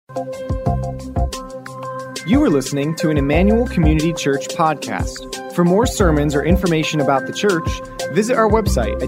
You are listening to an Emmanuel Community Church podcast. For more sermons or information about the church, visit our website at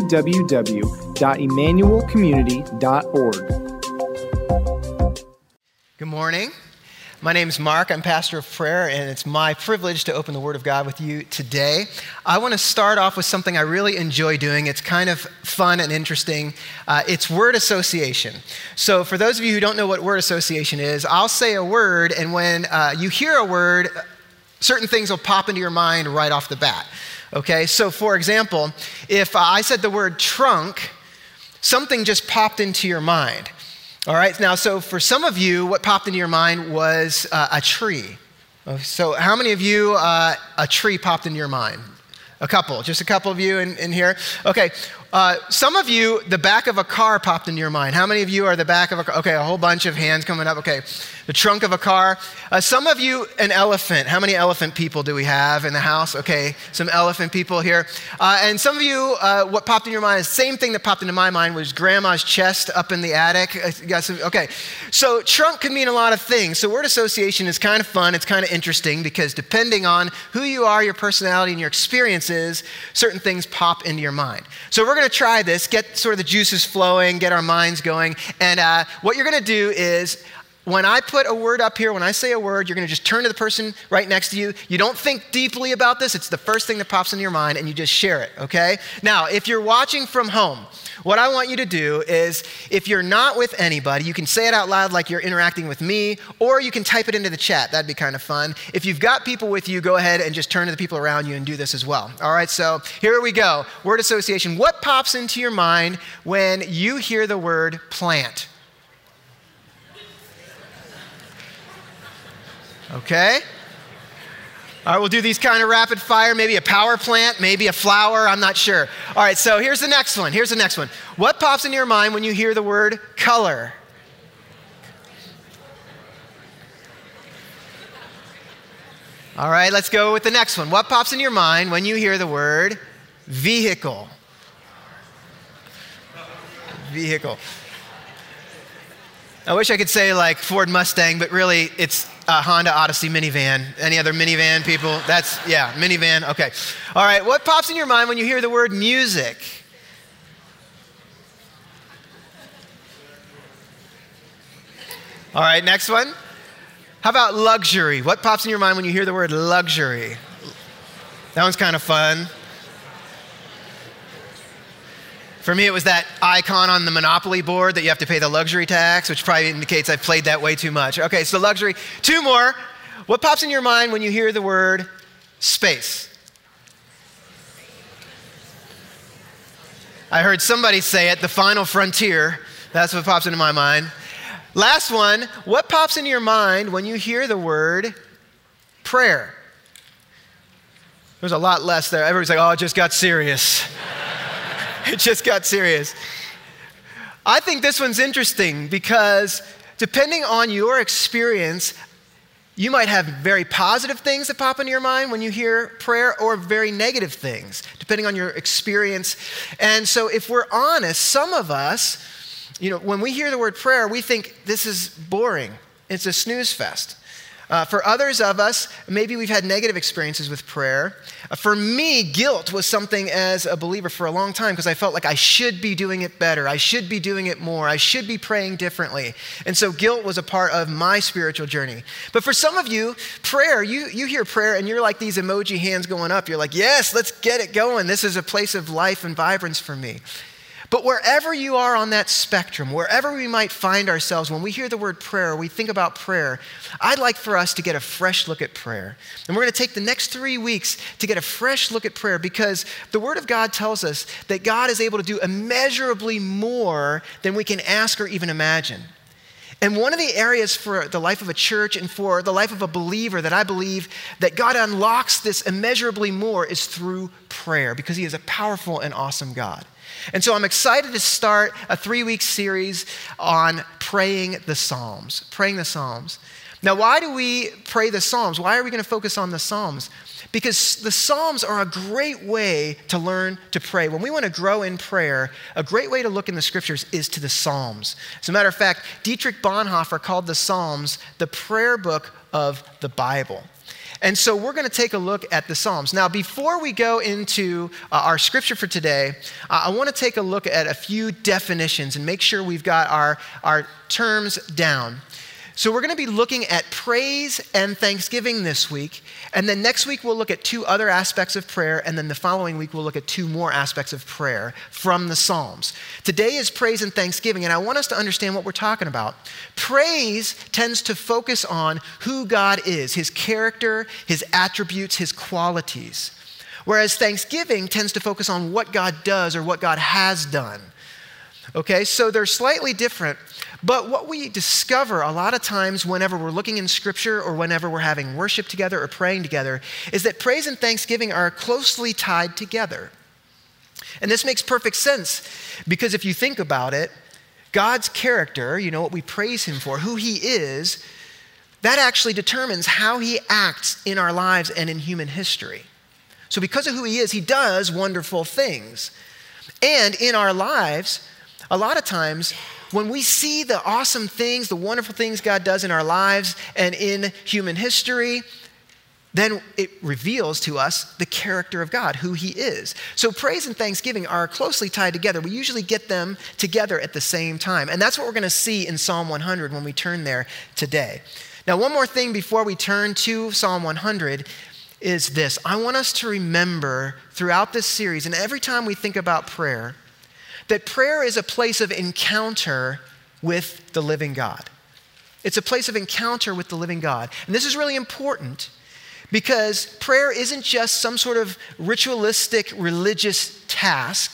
www.emmanuelcommunity.org. Good morning. My name is Mark. I'm pastor of prayer, and it's my privilege to open the Word of God with you today. I want to start off with something I really enjoy doing. It's kind of fun and interesting. It's word association. So for those of you who don't know what word association is, I'll say a word, and when you hear a word, certain things will pop into your mind right off the bat. Okay, so for example, if I said the word trunk, something just popped into your mind. All right, now, so for some of you, what popped into your mind was a tree. So how many of you, a tree popped into your mind? A couple, just a couple of you in here? Okay, some of you, the back of a car popped into your mind. How many of you are the back of a car? Okay, a whole bunch of hands coming up. Okay, the trunk of a car. Some of you, an elephant. How many elephant people do we have in the house? Okay, some elephant people here. And some of you, what popped in your mind is the same thing that popped into my mind was grandma's chest up in the attic. Okay, so trunk could mean a lot of things. So word association is kind of fun. It's kind of interesting because depending on who you are, your personality, and your experiences, certain things pop into your mind. So we're going to try this, get sort of the juices flowing, get our minds going. And what you're going to do is when I put a word up here, when I say a word, you're going to just turn to the person right next to you. You don't think deeply about this. It's the first thing that pops into your mind, and you just share it, okay? Now, if you're watching from home, what I want you to do is, if you're not with anybody, you can say it out loud like you're interacting with me, or you can type it into the chat. That'd be kind of fun. If you've got people with you, go ahead and just turn to the people around you and do this as well. All right, so here we go. Word association. What pops into your mind when you hear the word plant? Okay. All right, we'll do these kind of rapid fire, maybe a power plant, maybe a flower, I'm not sure. All right, so here's the next one. What pops into your mind when you hear the word color? All right, let's go with the next one. What pops into your mind when you hear the word vehicle? Vehicle. I wish I could say like Ford Mustang, but really it's a Honda Odyssey minivan. Any other minivan people? Minivan. Okay. All right. What pops in your mind when you hear the word music? All right. Next one. How about luxury? What pops in your mind when you hear the word luxury? That one's kind of fun. For me, it was that icon on the Monopoly board that you have to pay the luxury tax, which probably indicates I've played that way too much. Okay, so luxury. Two more. What pops in your mind when you hear the word space? I heard somebody say it, the final frontier. That's what pops into my mind. Last one. What pops into your mind when you hear the word prayer? There's a lot less there. Everybody's like, oh, it just got serious. It just got serious. I think this one's interesting because depending on your experience, you might have very positive things that pop into your mind when you hear prayer or very negative things, depending on your experience. And so if we're honest, some of us, when we hear the word prayer, we think this is boring. It's a snooze fest. For others of us, maybe we've had negative experiences with prayer. For me, guilt was something as a believer for a long time because I felt like I should be doing it better. I should be doing it more. I should be praying differently. And so guilt was a part of my spiritual journey. But for some of you, prayer, you hear prayer and you're like these emoji hands going up. You're like, yes, let's get it going. This is a place of life and vibrance for me. But wherever you are on that spectrum, wherever we might find ourselves, when we hear the word prayer, we think about prayer, I'd like for us to get a fresh look at prayer. And we're going to take the next 3 weeks to get a fresh look at prayer because the Word of God tells us that God is able to do immeasurably more than we can ask or even imagine. And one of the areas for the life of a church and for the life of a believer that I believe that God unlocks this immeasurably more is through prayer because He is a powerful and awesome God. And so I'm excited to start a 3-week series on praying the Psalms. Now, why do we pray the Psalms? Why are we going to focus on the Psalms? Because the Psalms are a great way to learn to pray. When we want to grow in prayer, a great way to look in the scriptures is to the Psalms. As a matter of fact, Dietrich Bonhoeffer called the Psalms the prayer book of the Bible. And so we're going to take a look at the Psalms. Now, before we go into our scripture for today, I want to take a look at a few definitions and make sure we've got our terms down. So we're going to be looking at praise and thanksgiving this week. And then next week, we'll look at two other aspects of prayer. And then the following week, we'll look at two more aspects of prayer from the Psalms. Today is praise and thanksgiving. And I want us to understand what we're talking about. Praise tends to focus on who God is, his character, his attributes, his qualities. Whereas thanksgiving tends to focus on what God does or what God has done. Okay, so they're slightly different. But what we discover a lot of times whenever we're looking in scripture or whenever we're having worship together or praying together is that praise and thanksgiving are closely tied together. And this makes perfect sense because if you think about it, God's character, what we praise him for, who he is, that actually determines how he acts in our lives and in human history. So because of who he is, he does wonderful things. And in our lives, a lot of times, when we see the awesome things, the wonderful things God does in our lives and in human history, then it reveals to us the character of God, who he is. So praise and thanksgiving are closely tied together. We usually get them together at the same time. And that's what we're going to see in Psalm 100 when we turn there today. Now, one more thing before we turn to Psalm 100 is this. I want us to remember throughout this series, and every time we think about prayer, that prayer is a place of encounter with the living God. It's a place of encounter with the living God. And this is really important because prayer isn't just some sort of ritualistic religious task.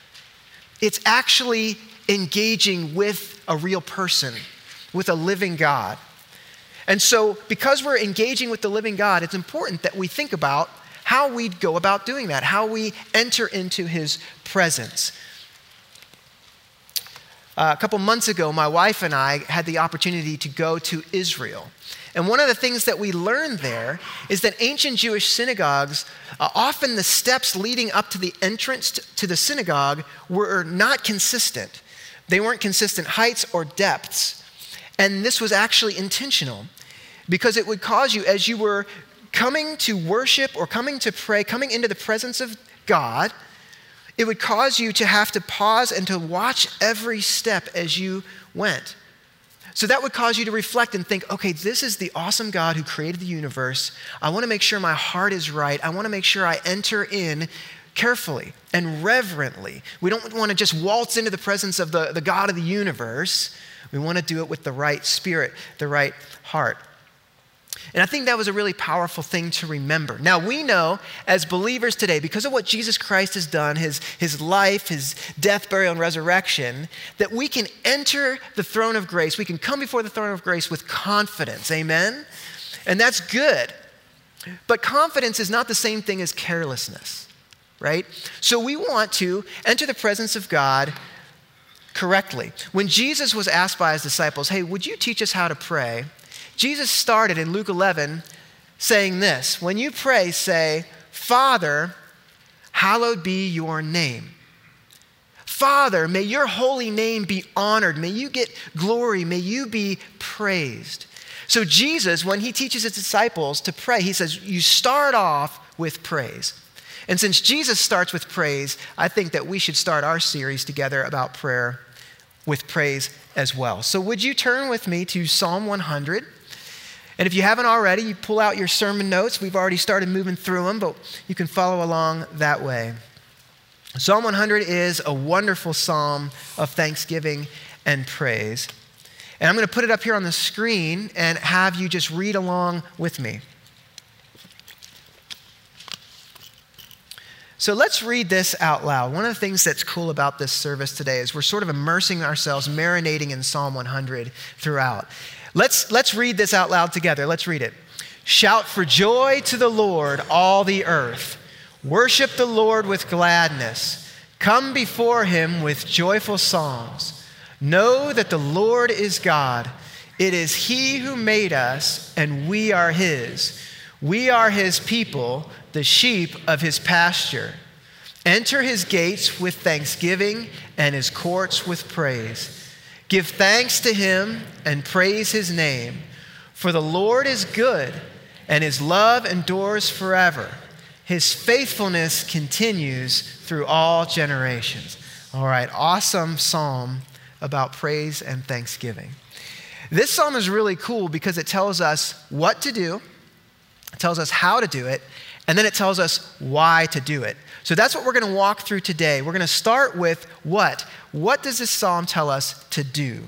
It's actually engaging with a real person, with a living God. And so because we're engaging with the living God, it's important that we think about how we go about doing that, how we enter into his presence. A couple months ago, my wife and I had the opportunity to go to Israel. And one of the things that we learned there is that ancient Jewish synagogues, often the steps leading up to the entrance to the synagogue were not consistent. They weren't consistent heights or depths. And this was actually intentional because it would cause you, as you were coming to worship or coming to pray, coming into the presence of God, it would cause you to have to pause and to watch every step as you went. So that would cause you to reflect and think, okay, this is the awesome God who created the universe. I want to make sure my heart is right. I want to make sure I enter in carefully and reverently. We don't want to just waltz into the presence of the God of the universe. We want to do it with the right spirit, the right heart. And I think that was a really powerful thing to remember. Now, we know as believers today, because of what Jesus Christ has done, his life, his death, burial, and resurrection, that we can enter the throne of grace. We can come before the throne of grace with confidence. Amen? And that's good. But confidence is not the same thing as carelessness, right? So we want to enter the presence of God correctly. When Jesus was asked by his disciples, hey, would you teach us how to pray? Jesus started in Luke 11 saying this, when you pray, say, Father, hallowed be your name. Father, may your holy name be honored. May you get glory. May you be praised. So Jesus, when he teaches his disciples to pray, he says, you start off with praise. And since Jesus starts with praise, I think that we should start our series together about prayer with praise as well. So would you turn with me to Psalm 100? And if you haven't already, you pull out your sermon notes. We've already started moving through them, but you can follow along that way. Psalm 100 is a wonderful psalm of thanksgiving and praise. And I'm going to put it up here on the screen and have you just read along with me. So let's read this out loud. One of the things that's cool about this service today is we're sort of immersing ourselves, marinating in Psalm 100 throughout. Let's read this out loud together. Let's read it. Shout for joy to the Lord, all the earth. Worship the Lord with gladness. Come before him with joyful songs. Know that the Lord is God. It is he who made us, and we are his. We are his people, the sheep of his pasture. Enter his gates with thanksgiving and his courts with praise. Give thanks to him and praise his name. For the Lord is good, and his love endures forever. His faithfulness continues through all generations. All right, awesome psalm about praise and thanksgiving. This psalm is really cool because it tells us what to do, it tells us how to do it, and then it tells us why to do it. So that's what we're going to walk through today. We're going to start with what? What does this psalm tell us to do?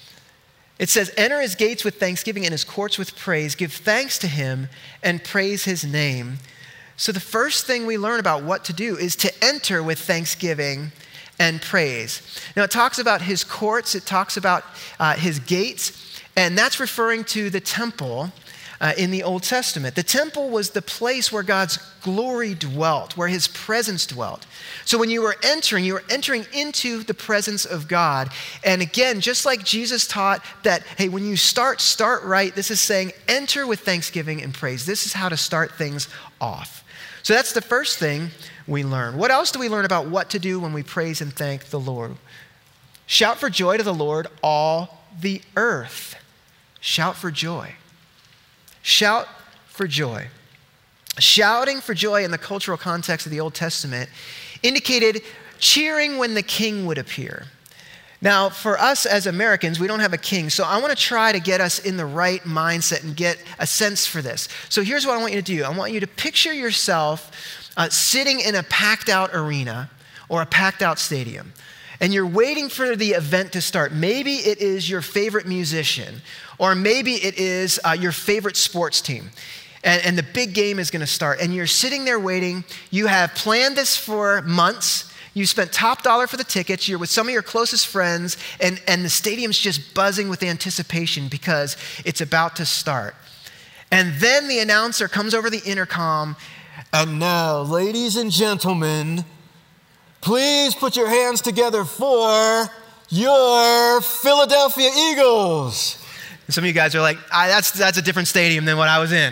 It says, enter his gates with thanksgiving and his courts with praise. Give thanks to him and praise his name. So the first thing we learn about what to do is to enter with thanksgiving and praise. Now it talks about his courts, it talks about his gates, and that's referring to the temple in the Old Testament. The temple was the place where God's glory dwelt, where his presence dwelt. So when you were entering into the presence of God. And again, just like Jesus taught that, hey, when you start right. This is saying enter with thanksgiving and praise. This is how to start things off. So that's the first thing we learn. What else do we learn about what to do when we praise and thank the Lord? Shout for joy to the Lord, all the earth. Shout for joy. Shout for joy. Shouting for joy in the cultural context of the Old Testament indicated cheering when the king would appear. Now, for us as Americans, we don't have a king, so I want to try to get us in the right mindset and get a sense for this. So here's what I want you to do. I want you to picture yourself sitting in a packed out arena or a packed out stadium, and you're waiting for the event to start. Maybe it is your favorite musician, or maybe it is your favorite sports team. And the big game is going to start. And you're sitting there waiting. You have planned this for months. You spent top dollar for the tickets. You're with some of your closest friends. And the stadium's just buzzing with anticipation because it's about to start. And then the announcer comes over the intercom. And now, ladies and gentlemen, please put your hands together for your Philadelphia Eagles. Some of you guys are like, that's a different stadium than what I was in.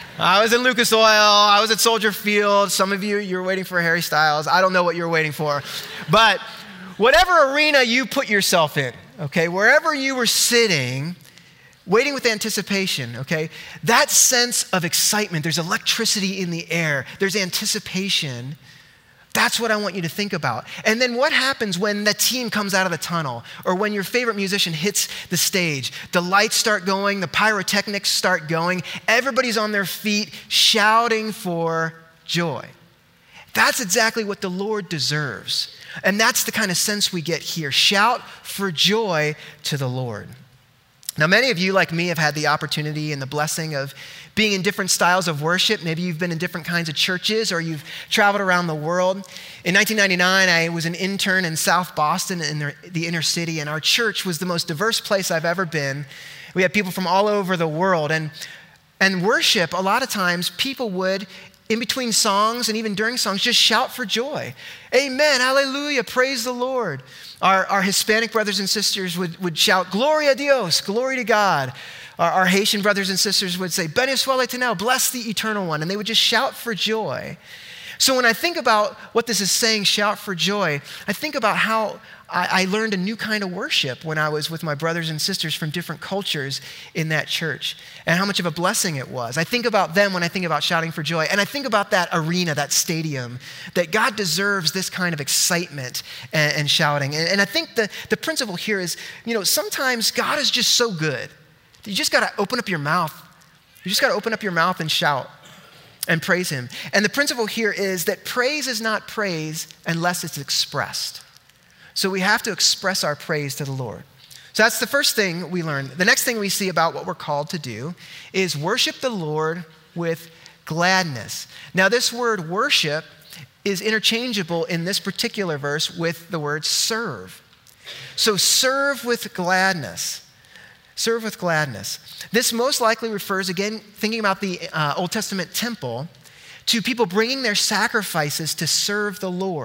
I was in Lucas Oil. I was at Soldier Field. Some of you're waiting for Harry Styles. I don't know what you're waiting for. But whatever arena you put yourself in, okay, wherever you were sitting, waiting with anticipation, okay, that sense of excitement, there's electricity in the air, there's anticipation. That's what I want you to think about. And then what happens when the team comes out of the tunnel or when your favorite musician hits the stage? The lights start going, the pyrotechnics start going, everybody's on their feet shouting for joy. That's exactly what the Lord deserves. And that's the kind of sense we get here. Shout for joy to the Lord. Now, many of you, like me, have had the opportunity and the blessing of being in different styles of worship. Maybe you've been in different kinds of churches or you've traveled around the world. In 1999, I was an intern in South Boston in the inner city, and our church was the most diverse place I've ever been. We had people from all over the world. And worship, a lot of times, people would, in between songs and even during songs, just shout for joy. Amen, hallelujah, praise the Lord. Our Hispanic brothers and sisters would shout, Gloria a Dios, glory to God. Our Haitian brothers and sisters would say, Benisuela Tenel, bless the eternal one. And they would just shout for joy. So when I think about what this is saying, shout for joy, I think about how I learned a new kind of worship when I was with my brothers and sisters from different cultures in that church and how much of a blessing it was. I think about them when I think about shouting for joy. And I think about that arena, that stadium, that God deserves this kind of excitement and shouting. And I think the principle here is, sometimes God is just so good. You just got to open up your mouth. You just got to open up your mouth and shout and praise him. And the principle here is that praise is not praise unless it's expressed. So we have to express our praise to the Lord. So that's the first thing we learn. The next thing we see about what we're called to do is worship the Lord with gladness. Now, this word worship is interchangeable in this particular verse with the word serve. So serve with gladness. Serve with gladness. This most likely refers, again, thinking about the Old Testament temple, to people bringing their sacrifices to serve the Lord,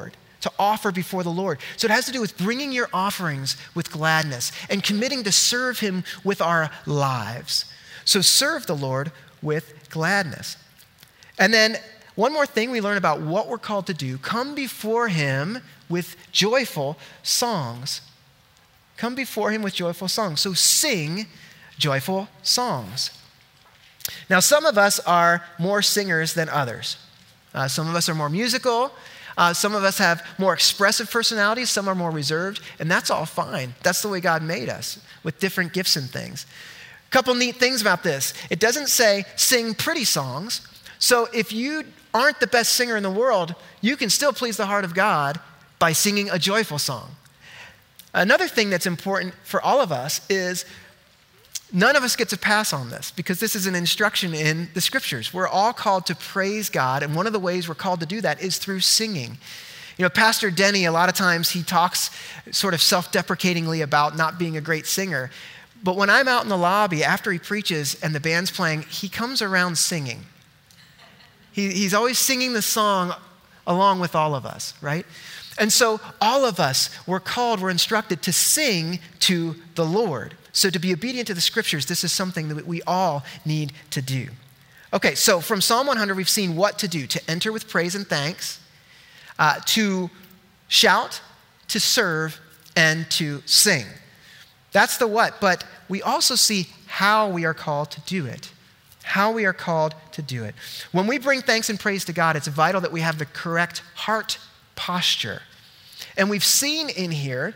to offer before the Lord. So it has to do with bringing your offerings with gladness and committing to serve him with our lives. So serve the Lord with gladness. And then one more thing we learn about what we're called to do: come before him with joyful songs. Come before him with joyful songs. So sing joyful songs. Now, some of us are more singers than others. Some of us are more musical. Some of us have more expressive personalities. Some are more reserved. And that's all fine. That's the way God made us, with different gifts and things. A couple neat things about this. It doesn't say sing pretty songs. So if you aren't the best singer in the world, you can still please the heart of God by singing a joyful song. Another thing that's important for all of us is none of us gets a pass on this, because this is an instruction in the scriptures. We're all called to praise God, and one of the ways we're called to do that is through singing. You know, Pastor Denny, a lot of times he talks sort of self-deprecatingly about not being a great singer. But when I'm out in the lobby after he preaches and the band's playing, he comes around singing. He's always singing the song along with all of us, right? And so all of us, we're instructed to sing to the Lord. So to be obedient to the scriptures, this is something that we all need to do. Okay, so from Psalm 100, we've seen what to do: to enter with praise and thanks, to shout, to serve, and to sing. That's the what, but we also see how we are called to do it. How we are called to do it. When we bring thanks and praise to God, it's vital that we have the correct heart posture. And we've seen in here,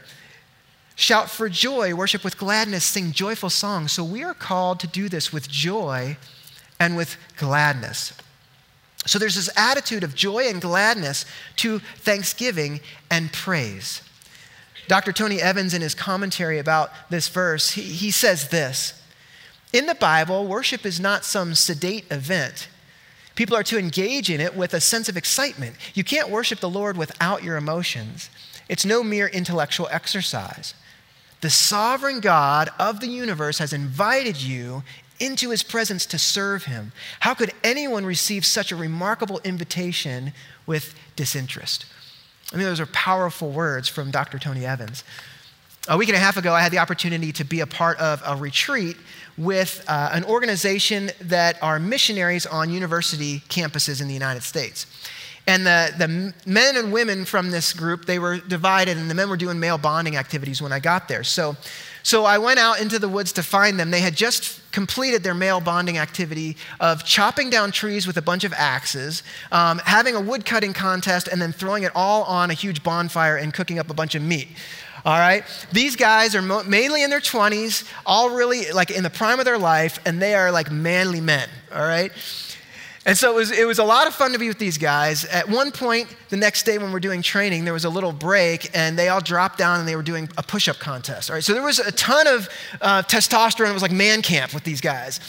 shout for joy, worship with gladness, sing joyful songs. So we are called to do this with joy and with gladness. So there's this attitude of joy and gladness to thanksgiving and praise. Dr. Tony Evans, in his commentary about this verse, he says this: in the Bible, worship is not some sedate event. People are to engage in it with a sense of excitement. You can't worship the Lord without your emotions. It's no mere intellectual exercise. The sovereign God of the universe has invited you into his presence to serve him. How could anyone receive such a remarkable invitation with disinterest? I mean, those are powerful words from Dr. Tony Evans. A week and a half ago, I had the opportunity to be a part of a retreat with an organization that are missionaries on university campuses in the United States. And the men and women from this group, they were divided, and the men were doing male bonding activities when I got there. So I went out into the woods to find them. They had just completed their male bonding activity of chopping down trees with a bunch of axes, having a wood cutting contest, and then throwing it all on a huge bonfire and cooking up a bunch of meat. All right? These guys are mainly in their 20s, all really like in the prime of their life, and they are like manly men, all right? And so it was a lot of fun to be with these guys. At one point, the next day when we're doing training, there was a little break, and they all dropped down and they were doing a push-up contest, all right? So there was a ton of testosterone. It was like man camp with these guys.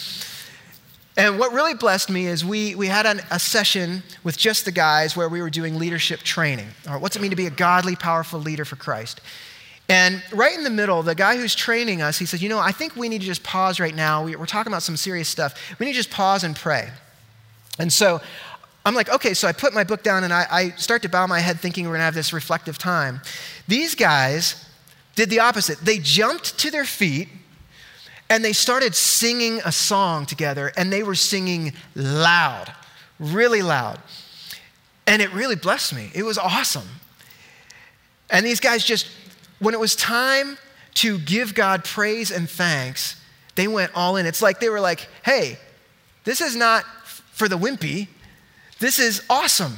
And what really blessed me is we had a session with just the guys where we were doing leadership training. All right, what's it mean to be a godly, powerful leader for Christ? And right in the middle, the guy who's training us, he said, I think we need to just pause right now. We're talking about some serious stuff. We need to just pause and pray. And so I'm like, okay, so I put my book down and I start to bow my head thinking we're gonna have this reflective time. These guys did the opposite. They jumped to their feet and they started singing a song together, and they were singing loud, really loud. And it really blessed me. It was awesome. And these guys just, when it was time to give God praise and thanks, they went all in. It's like they were like, hey, this is not for the wimpy. This is awesome.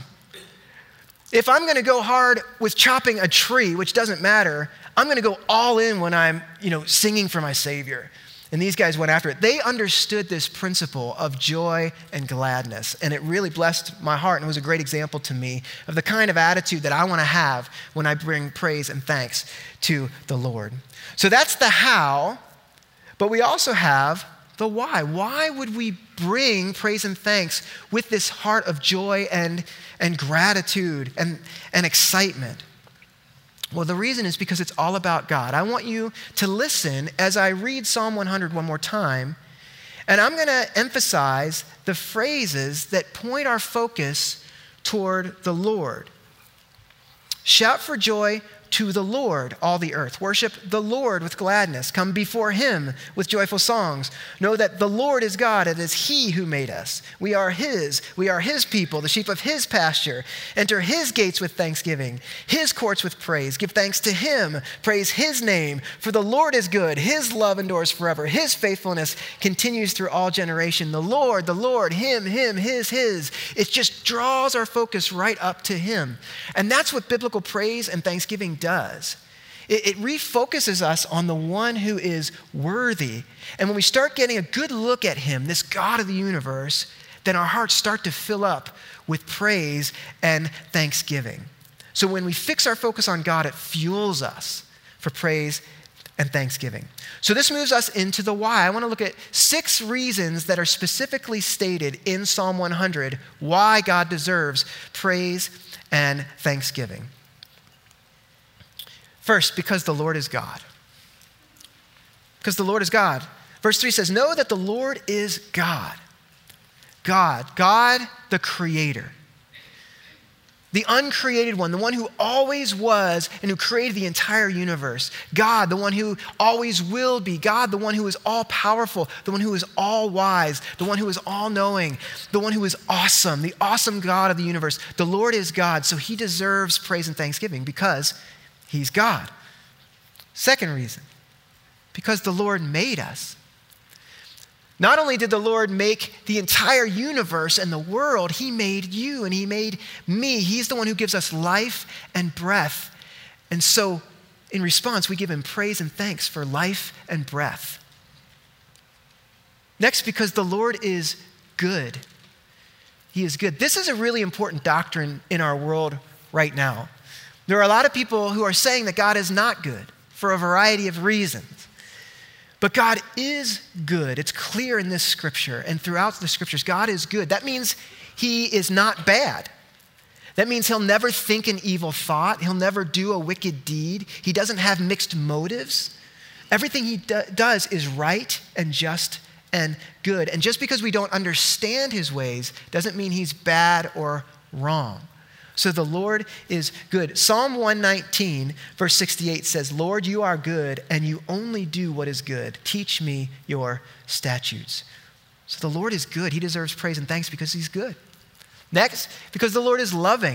If I'm going to go hard with chopping a tree, which doesn't matter, I'm going to go all in when I'm, singing for my Savior. And these guys went after it. They understood this principle of joy and gladness, and it really blessed my heart, and it was a great example to me of the kind of attitude that I want to have when I bring praise and thanks to the Lord. So that's the how, but we also have the why. Why would we bring praise and thanks with this heart of joy and gratitude and excitement? Well, the reason is because it's all about God. I want you to listen as I read Psalm 100 one more time, and I'm going to emphasize the phrases that point our focus toward the Lord. Shout for joy to the Lord, all the earth. Worship the Lord with gladness. Come before him with joyful songs. Know that the Lord is God. It is he who made us. We are his people, the sheep of his pasture. Enter his gates with thanksgiving, his courts with praise. Give thanks to him. Praise his name. For the Lord is good. His love endures forever. His faithfulness continues through all generation. The Lord, him, his. It just draws our focus right up to him. And that's what biblical praise and thanksgiving does. It refocuses us on the one who is worthy. And when we start getting a good look at him, this God of the universe, then our hearts start to fill up with praise and thanksgiving. So when we fix our focus on God, it fuels us for praise and thanksgiving. So this moves us into the why. I want to look at 6 reasons that are specifically stated in Psalm 100 why God deserves praise and thanksgiving. First, because the Lord is God. Because the Lord is God. Verse 3 says, know that the Lord is God. God the creator. The uncreated one, the one who always was and who created the entire universe. God, the one who always will be. God, the one who is all powerful, the one who is all wise, the one who is all knowing, the one who is awesome, the awesome God of the universe. The Lord is God, so he deserves praise and thanksgiving because he's God. Second reason, because the Lord made us. Not only did the Lord make the entire universe and the world, he made you and he made me. He's the one who gives us life and breath. And so in response, we give him praise and thanks for life and breath. Next, because the Lord is good. He is good. This is a really important doctrine in our world right now. There are a lot of people who are saying that God is not good for a variety of reasons. But God is good. It's clear in this scripture and throughout the scriptures, God is good. That means he is not bad. That means he'll never think an evil thought. He'll never do a wicked deed. He doesn't have mixed motives. Everything he does is right and just and good. And just because we don't understand his ways doesn't mean he's bad or wrong. So the Lord is good. Psalm 119, verse 68 says, Lord, you are good, and you only do what is good. Teach me your statutes. So the Lord is good. He deserves praise and thanks because he's good. Next, because the Lord is loving.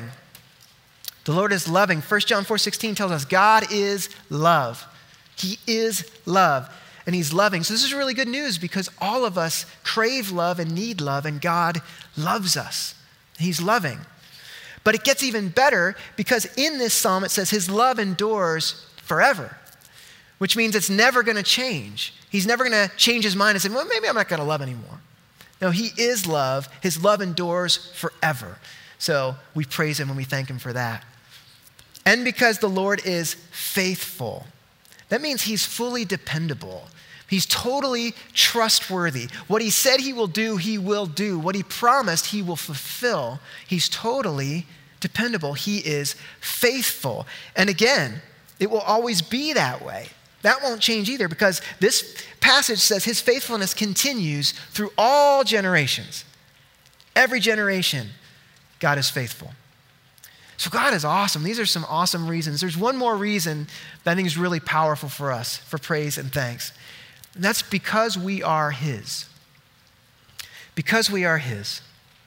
The Lord is loving. 1 John 4:16 tells us God is love. He is love, and he's loving. So this is really good news because all of us crave love and need love, and God loves us. He's loving. But it gets even better because in this psalm it says his love endures forever, which means it's never going to change. He's never going to change his mind and say, well, maybe I'm not going to love anymore. No, he is love. His love endures forever. So we praise him and we thank him for that. And because the Lord is faithful, that means he's fully dependable. He's totally trustworthy. What he said he will do, he will do. What he promised, he will fulfill. He's totally dependable. He is faithful. And again, it will always be that way. That won't change either because this passage says his faithfulness continues through all generations. Every generation, God is faithful. So God is awesome. These are some awesome reasons. There's one more reason that I think is really powerful for us for praise and thanks. And that's because we are his. Because we are his.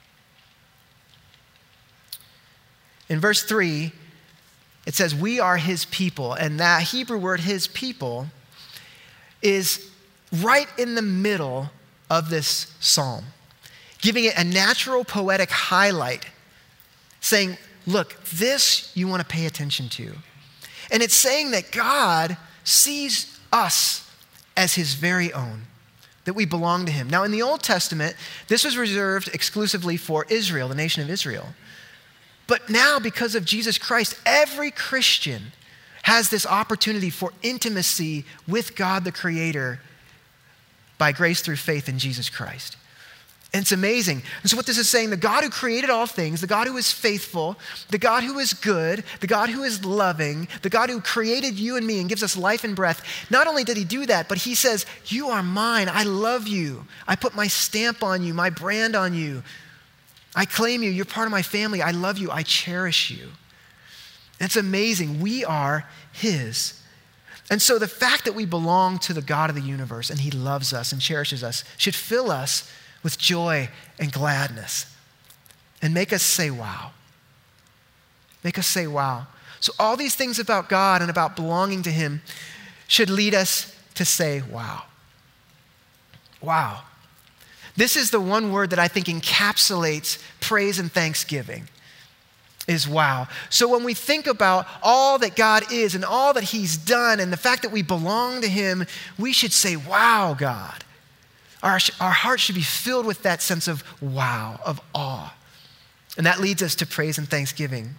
In verse 3, it says, we are his people. And that Hebrew word, his people, is right in the middle of this psalm, giving it a natural poetic highlight, saying, look, this you want to pay attention to. And it's saying that God sees us as his very own, that we belong to him. Now, in the Old Testament, this was reserved exclusively for Israel, the nation of Israel. But now, because of Jesus Christ, every Christian has this opportunity for intimacy with God the Creator by grace through faith in Jesus Christ. And it's amazing. And so what this is saying, the God who created all things, the God who is faithful, the God who is good, the God who is loving, the God who created you and me and gives us life and breath, not only did he do that, but he says, you are mine. I love you. I put my stamp on you, my brand on you. I claim you. You're part of my family. I love you. I cherish you. It's amazing. We are his. And so the fact that we belong to the God of the universe and he loves us and cherishes us should fill us with joy and gladness and make us say, wow. Make us say, wow. So all these things about God and about belonging to him should lead us to say, wow. Wow. This is the one word that I think encapsulates praise and thanksgiving. Is wow. So when we think about all that God is and all that he's done and the fact that we belong to him, we should say, wow, God. Our hearts should be filled with that sense of wow, of awe. And that leads us to praise and thanksgiving.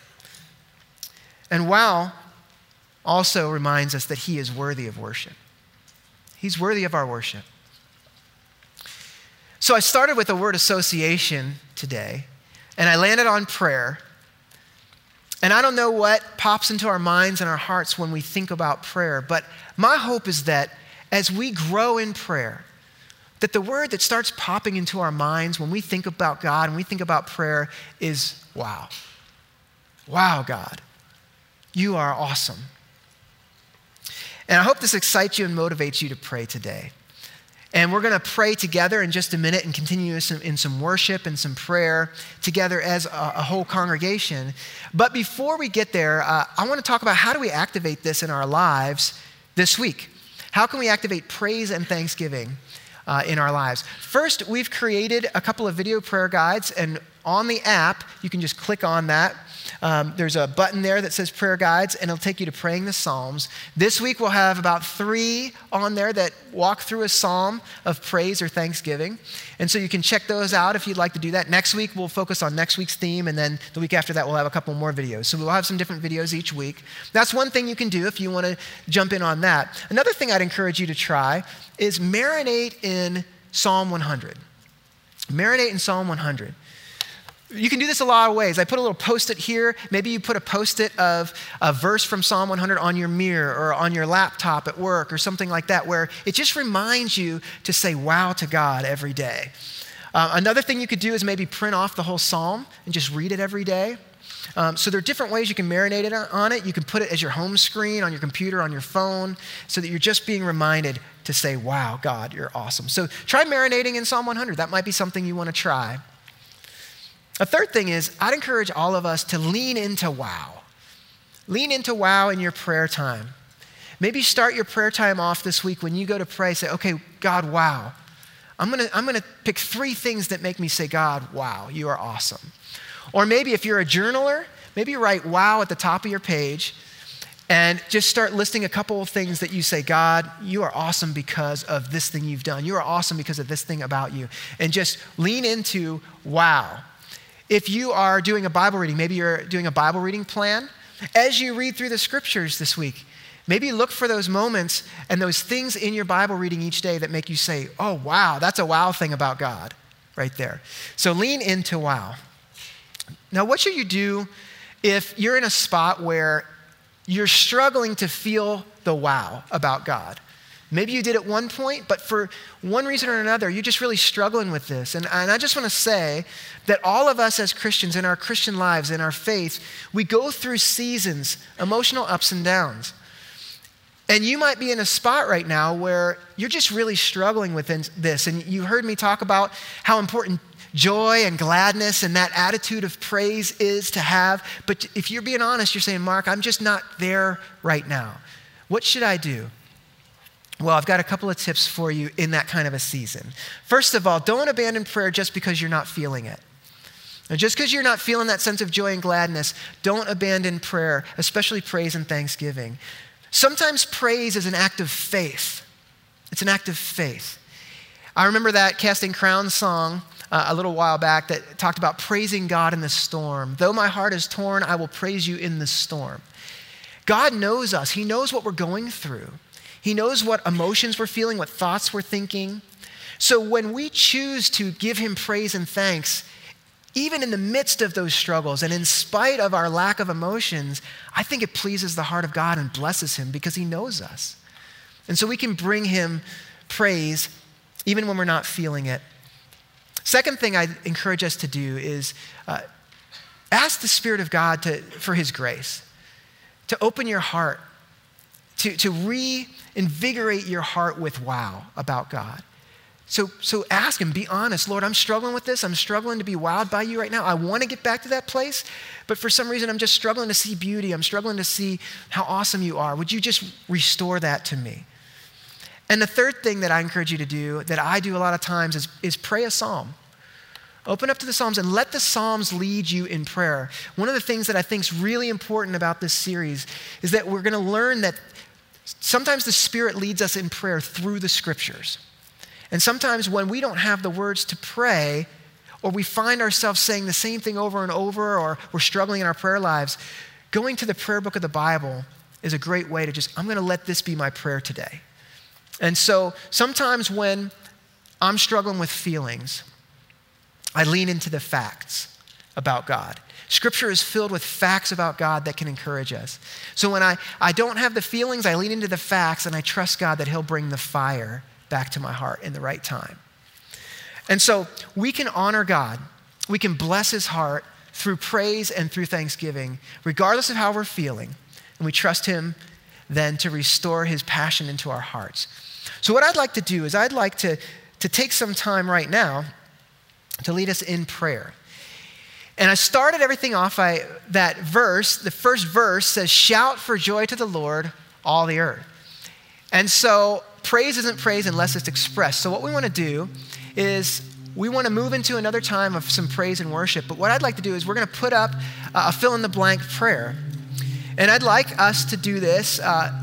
And wow also reminds us that he is worthy of worship. He's worthy of our worship. So I started with a word association today, and I landed on prayer. And I don't know what pops into our minds and our hearts when we think about prayer, but my hope is that as we grow in prayer, that the word that starts popping into our minds when we think about God and we think about prayer is wow. Wow, God, you are awesome. And I hope this excites you and motivates you to pray today. And we're going to pray together in just a minute and continue in some worship and some prayer together as a whole congregation. But before we get there, I want to talk about how do we activate this in our lives this week? How can we activate praise and thanksgiving in our lives? First, we've created a couple of video prayer guides, and on the app, you can just click on that. There's a button there that says prayer guides, and it'll take you to praying the Psalms. This week, we'll have about 3 on there that walk through a psalm of praise or thanksgiving. And so you can check those out if you'd like to do that. Next week, we'll focus on next week's theme, and then the week after that, we'll have a couple more videos. So we'll have some different videos each week. That's one thing you can do if you want to jump in on that. Another thing I'd encourage you to try is marinate in Psalm 100. Marinate in Psalm 100. You can do this a lot of ways. I put a little post-it here. Maybe you put a post-it of a verse from Psalm 100 on your mirror or on your laptop at work or something like that, where it just reminds you to say wow to God every day. Another thing you could do is maybe print off the whole psalm and just read it every day. So there are different ways you can marinate it on it. You can put it as your home screen on your computer, on your phone, so that you're just being reminded to say, wow, God, you're awesome. So try marinating in Psalm 100. That might be something you want to try. A third thing is, I'd encourage all of us to lean into wow. Lean into wow in your prayer time. Maybe start your prayer time off this week when you go to pray, say, okay, God, wow. I'm gonna pick 3 things that make me say, God, wow, you are awesome. Or maybe if you're a journaler, maybe write wow at the top of your page and just start listing a couple of things that you say, God, you are awesome because of this thing you've done. You are awesome because of this thing about you. And just lean into wow. If you are doing a Bible reading, maybe you're doing a Bible reading plan, as you read through the scriptures this week, maybe look for those moments and those things in your Bible reading each day that make you say, oh, wow, that's a wow thing about God right there. So lean into wow. Now, what should you do if you're in a spot where you're struggling to feel the wow about God? Maybe you did at one point, but for one reason or another, you're just really struggling with this. And I just want to say that all of us as Christians in our Christian lives, in our faith, we go through seasons, emotional ups and downs. And you might be in a spot right now where you're just really struggling with this. And you heard me talk about how important joy and gladness and that attitude of praise is to have. But if you're being honest, you're saying, Mark, I'm just not there right now. What should I do? Well, I've got a couple of tips for you in that kind of a season. First of all, don't abandon prayer just because you're not feeling it. Now, just because you're not feeling that sense of joy and gladness, don't abandon prayer, especially praise and thanksgiving. Sometimes praise is an act of faith. It's an act of faith. I remember that Casting Crowns song a little while back that talked about praising God in the storm. Though my heart is torn, I will praise you in the storm. God knows us. He knows what we're going through. He knows what emotions we're feeling, what thoughts we're thinking. So when we choose to give him praise and thanks, even in the midst of those struggles and in spite of our lack of emotions, I think it pleases the heart of God and blesses him because he knows us. And so we can bring him praise even when we're not feeling it. Second thing I encourage us to do is ask the Spirit of God for his grace. to open your heart, to reinvigorate your heart with wow about God. So ask him, be honest. Lord, I'm struggling with this. I'm struggling to be wowed by you right now. I want to get back to that place, but for some reason I'm just struggling to see beauty. I'm struggling to see how awesome you are. Would you just restore that to me? And the third thing that I encourage you to do, that I do a lot of times, is pray a psalm. Open up to the Psalms and let the Psalms lead you in prayer. One of the things that I think is really important about this series is that we're going to learn that sometimes the Spirit leads us in prayer through the Scriptures. And sometimes when we don't have the words to pray, or we find ourselves saying the same thing over and over, or we're struggling in our prayer lives, going to the prayer book of the Bible is a great way to I'm going to let this be my prayer today. And so sometimes when I'm struggling with feelings, I lean into the facts about God. Scripture is filled with facts about God that can encourage us. So when I don't have the feelings, I lean into the facts and I trust God that he'll bring the fire back to my heart in the right time. And so we can honor God. We can bless his heart through praise and through thanksgiving, regardless of how we're feeling. And we trust him then to restore his passion into our hearts. So what I'd like to do is I'd like to take some time right now to lead us in prayer. And I started everything off by that verse. The first verse says, "Shout for joy to the Lord, all the earth." And so praise isn't praise unless it's expressed. So what we want to do is we want to move into another time of some praise and worship. But what I'd like to do is we're going to put up a fill-in-the-blank prayer. And I'd like us to do this,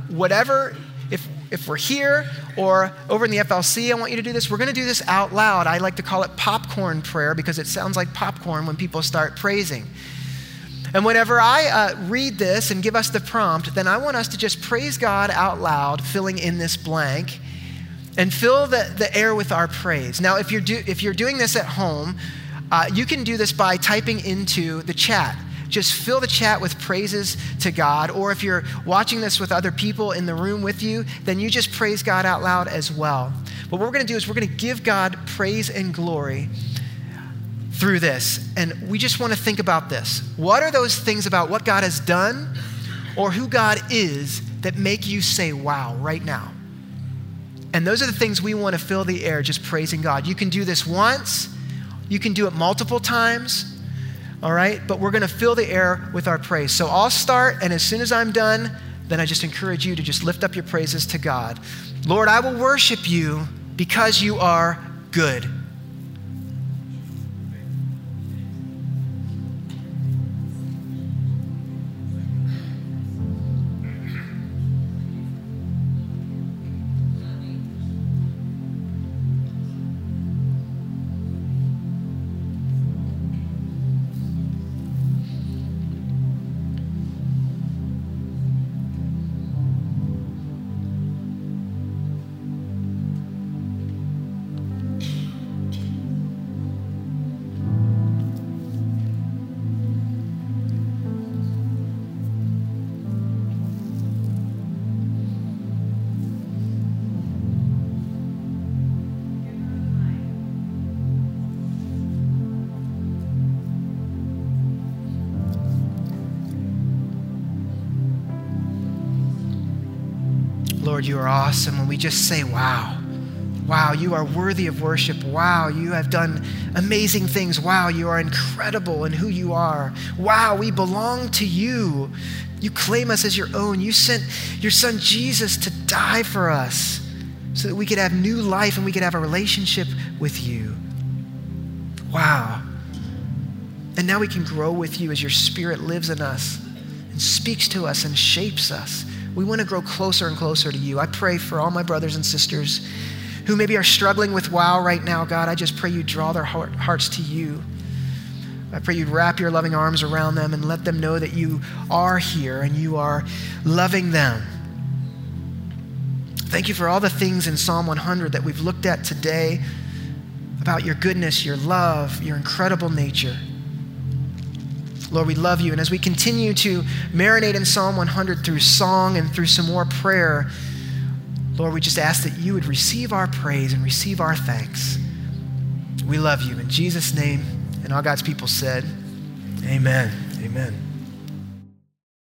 if we're here or over in the FLC, I want you to do this. We're going to do this out loud. I like to call it popcorn prayer because it sounds like popcorn when people start praising. And whenever I read this and give us the prompt, then I want us to just praise God out loud, filling in this blank, and fill the air with our praise. Now, if you're doing this at home, you can do this by typing into the chat. Just fill the chat with praises to God. Or if you're watching this with other people in the room with you, then you just praise God out loud as well. But what we're going to do is we're going to give God praise and glory through this. And we just want to think about this. What are those things about what God has done or who God is that make you say, wow, right now? And those are the things we want to fill the air just praising God. You can do this once. You can do it multiple times. All right? But we're going to fill the air with our praise. So I'll start, and as soon as I'm done, then I just encourage you to just lift up your praises to God. Lord, I will worship you because you are good. Lord, you are awesome. When we just say, wow, wow, you are worthy of worship. Wow, you have done amazing things. Wow, you are incredible in who you are. Wow, we belong to you. You claim us as your own. You sent your son Jesus to die for us so that we could have new life and we could have a relationship with you. Wow. And now we can grow with you as your spirit lives in us and speaks to us and shapes us. We want to grow closer and closer to you. I pray for all my brothers and sisters who maybe are struggling with wow right now, God. I just pray you draw their hearts to you. I pray you'd wrap your loving arms around them and let them know that you are here and you are loving them. Thank you for all the things in Psalm 100 that we've looked at today about your goodness, your love, your incredible nature. Lord, we love you. And as we continue to marinate in Psalm 100 through song and through some more prayer, Lord, we just ask that you would receive our praise and receive our thanks. We love you. In Jesus' name, and all God's people said, amen. Amen.